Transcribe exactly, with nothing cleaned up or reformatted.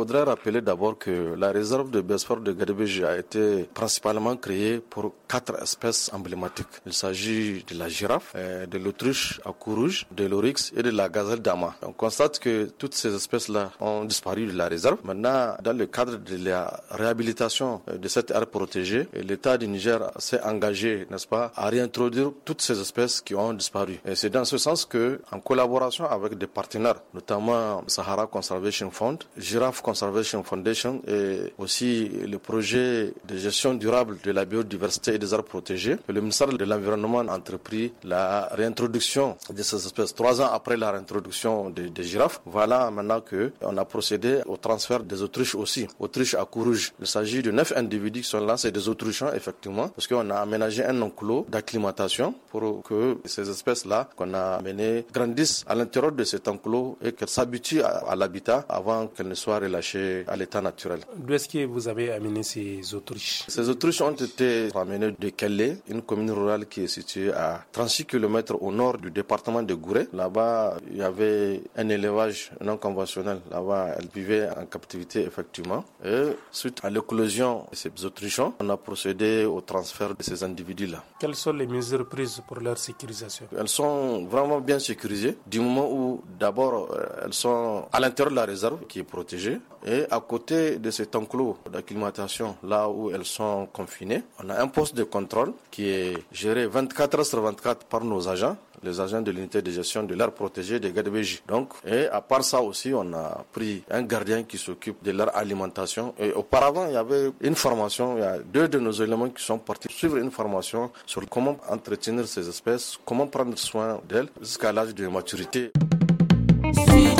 faudrait rappeler d'abord que la réserve de Biosphère de Gadebéji a été principalement créée pour quatre espèces emblématiques. Il s'agit de la girafe, de l'autruche à cou rouge, de l'oryx et de la gazelle d'Ama. On constate que toutes ces espèces-là ont disparu de la réserve. Maintenant, dans le cadre de la réhabilitation de cette aire protégée, l'État du Niger s'est engagé, n'est-ce pas, à réintroduire toutes ces espèces qui ont disparu. Et c'est dans ce sens que, en collaboration avec des partenaires, notamment Sahara Conservation Fund, Giraffe Conservation Foundation et aussi le projet de gestion durable de la biodiversité et des aires protégées, le ministère de l'Environnement a entrepris la réintroduction de ces espèces. Trois ans après la réintroduction des, des girafes, voilà maintenant qu'on a procédé au transfert des autruches aussi, autruches à cou rouge. Il s'agit de neuf individus qui sont là, c'est des autruchons effectivement, parce qu'on a aménagé un enclos d'acclimatation pour que ces espèces-là qu'on a amenées grandissent à l'intérieur de cet enclos et qu'elles s'habituent à, à l'habitat avant qu'elles ne soient relâchées à l'état naturel. D'où est-ce que vous avez amené ces autruches? Ces autruches ont été ramenées de Kellé, une commune rurale qui est située à trente-six kilomètres au nord du département de Gouré. Là-bas, il y avait un élevage non conventionnel. Là-bas, elles vivaient en captivité effectivement. Et suite à l'éclosion de ces autruchons, on a procédé au transfert de ces individus-là. Quelles sont les mesures prises pour leur sécurisation? Elles sont vraiment bien sécurisées du moment où d'abord elles sont à l'intérieur de la réserve qui est protégée et à côté de cet enclos d'acclimatation, là où elles sont confinées, on a un poste de contrôle qui est géré vingt-quatre heures sur vingt-quatre par nos agents, les agents de l'unité de gestion de l'aire protégée de Gadebéji. Donc, et à part ça aussi, on a pris un gardien qui s'occupe de leur alimentation. Et auparavant, il y avait une formation, il y a deux de nos éléments qui sont partis suivre une formation sur comment entretenir ces espèces, comment prendre soin d'elles jusqu'à l'âge de maturité.